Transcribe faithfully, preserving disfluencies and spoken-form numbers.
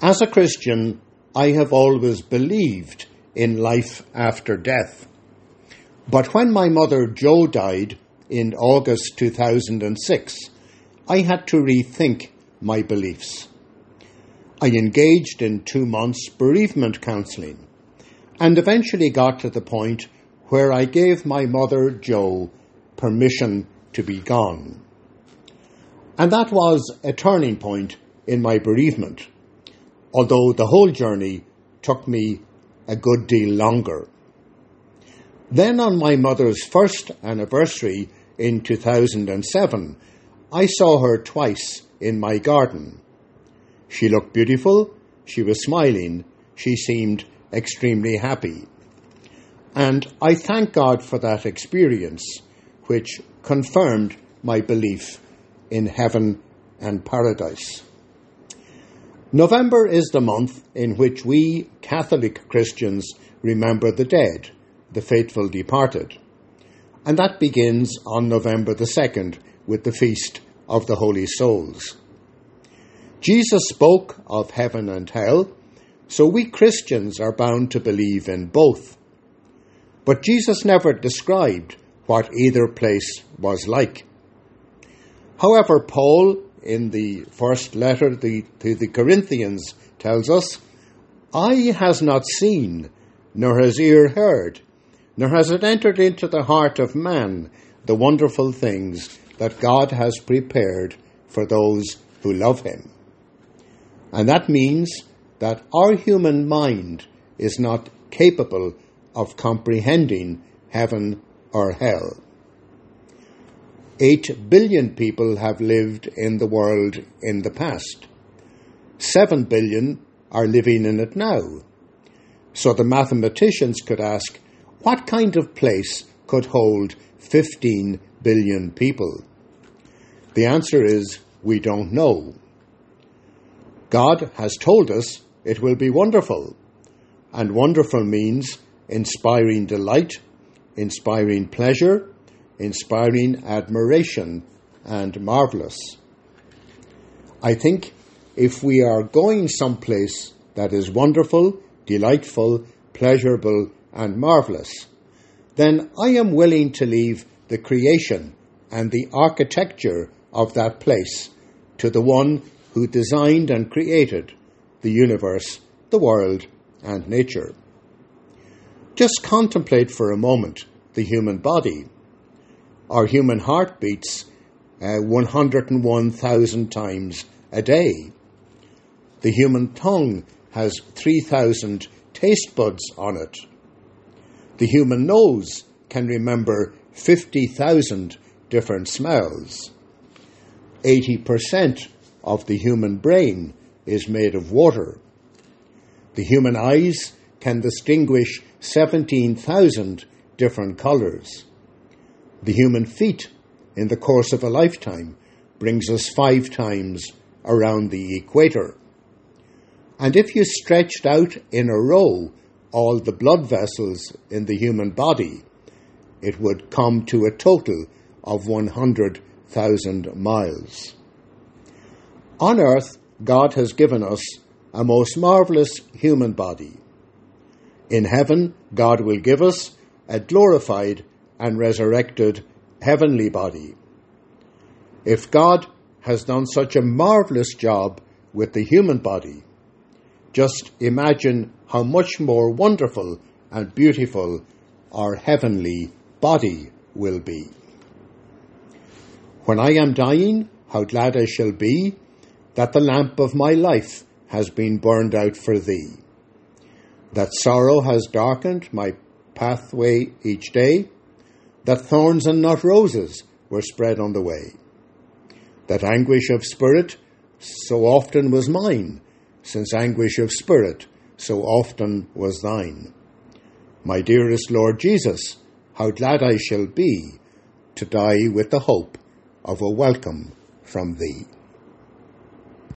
As a Christian, I have always believed in life after death. But when my mother Jo died in August two thousand six, I had to rethink my beliefs. I engaged in two months bereavement counselling and eventually got to the point where I gave my mother Jo permission to be gone. And that was a turning point in my bereavement, although the whole journey took me a good deal longer. Then on my mother's first anniversary in two thousand seven, I saw her twice in my garden. She looked beautiful, she was smiling, she seemed extremely happy. And I thank God for that experience, which confirmed my belief in heaven and paradise. November is the month in which we Catholic Christians remember the dead, the faithful departed. And that begins on November the second with the Feast of the Holy Souls. Jesus spoke of heaven and hell, so we Christians are bound to believe in both. But Jesus never described what either place was like. However, Paul, in the first letter to the Corinthians, tells us, "Eye has not seen, nor has ear heard, nor has it entered into the heart of man the wonderful things that God has prepared for those who love him." And that means that our human mind is not capable of comprehending heaven or hell. Eight billion people have lived in the world in the past. Seven billion are living in it now. So the mathematicians could ask, what kind of place could hold fifteen billion people? The answer is, we don't know. God has told us it will be wonderful. And wonderful means inspiring delight, inspiring pleasure, inspiring admiration, and marvellous. I think if we are going someplace that is wonderful, delightful, pleasurable, and marvellous, then I am willing to leave the creation and the architecture of that place to the one who designed and created the universe, the world, and nature. Just contemplate for a moment the human body. Our human heart beats uh, one hundred one thousand times a day. The human tongue has three thousand taste buds on it. The human nose can remember fifty thousand different smells. eighty percent of the human brain is made of water. The human eyes can distinguish seventeen thousand different colours. The human feet, in the course of a lifetime, brings us five times around the equator. And if you stretched out in a row all the blood vessels in the human body, it would come to a total of one hundred thousand miles. On earth, God has given us a most marvellous human body. In heaven, God will give us a glorified and resurrected heavenly body. If God has done such a marvellous job with the human body, just imagine how much more wonderful and beautiful our heavenly body will be. When I am dying, how glad I shall be that the lamp of my life has been burned out for thee, that sorrow has darkened my pathway each day, that thorns and not roses were spread on the way, that anguish of spirit so often was mine, since anguish of spirit so often was thine. My dearest Lord Jesus, how glad I shall be to die with the hope of a welcome from thee.